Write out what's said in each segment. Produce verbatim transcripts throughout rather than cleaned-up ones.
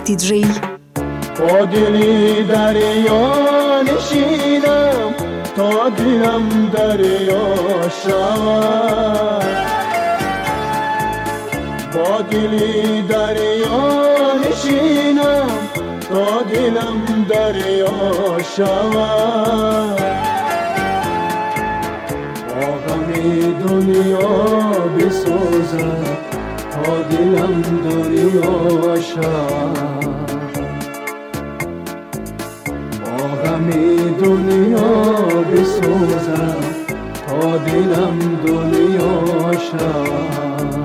دیجی. با دلی دریا نشینم تا دلم دریا شود، با دلی دریا نشینم تا دلم دریا شود، با غم دنیا بسوزم تا دلم دریا شود، با غم دنیا بسوزم تا دلم دنیا شود.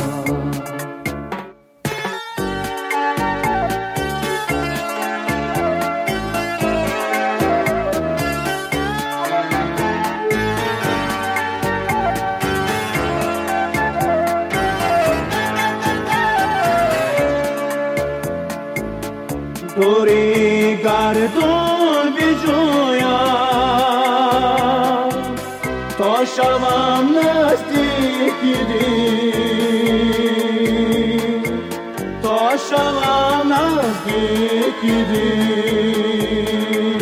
دوری گردون بجویم تا شوم نزدیک دل، تا شوم نزدیک دل،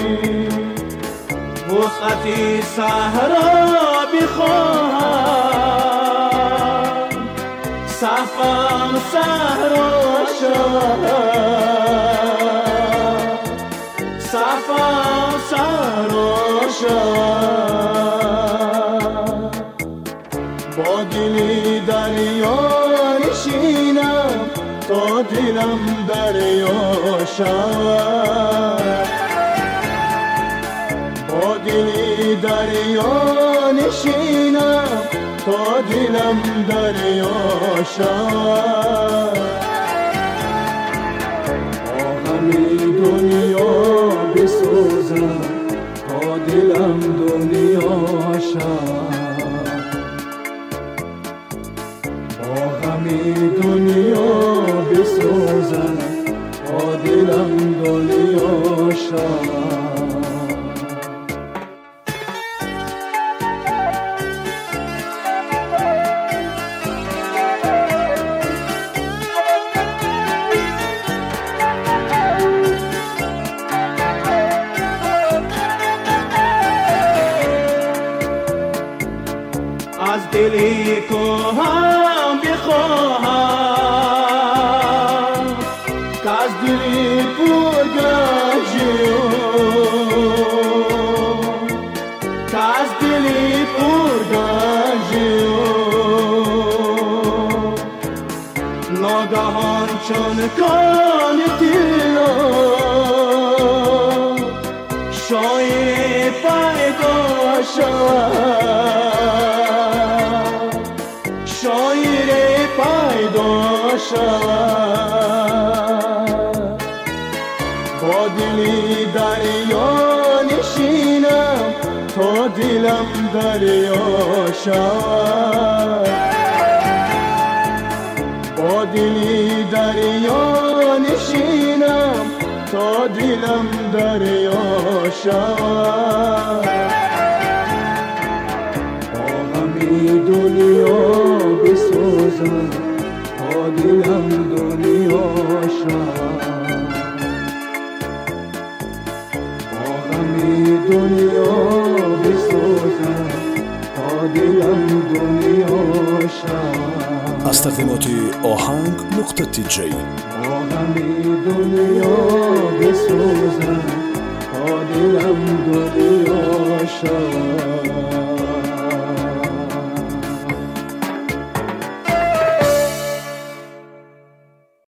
وسعتی صحرا بخواهم صفم صحرا شود، صفم صحرا شود، با دلی دریا نشینم تا دلم دریا شود، با دلی دریا نشینم تا دلم دریا شود، با غم دنیا بسوزم تا دلم دنیا شود، با غم دنیا بسوزم تا دلم دنیا شود. از دلی کهم بخواهم که از دلی پر گنجیم، که از دلی پر گنجیم، ناگهان چون کان دلا شاید پیدا شود، شاید پیدا شود، با دلی دریا نشینم تا دلم دریا شود، با دلی دریا نشینم تا دلم دریا شود، دنیا بسوزم تا دلم دنیا شود، با غم دنیا بسوزم تا دلم دنیا شود. از تقدیمات آهنگ نقطه تی جی. با غم دنیا بسوزم تا دلم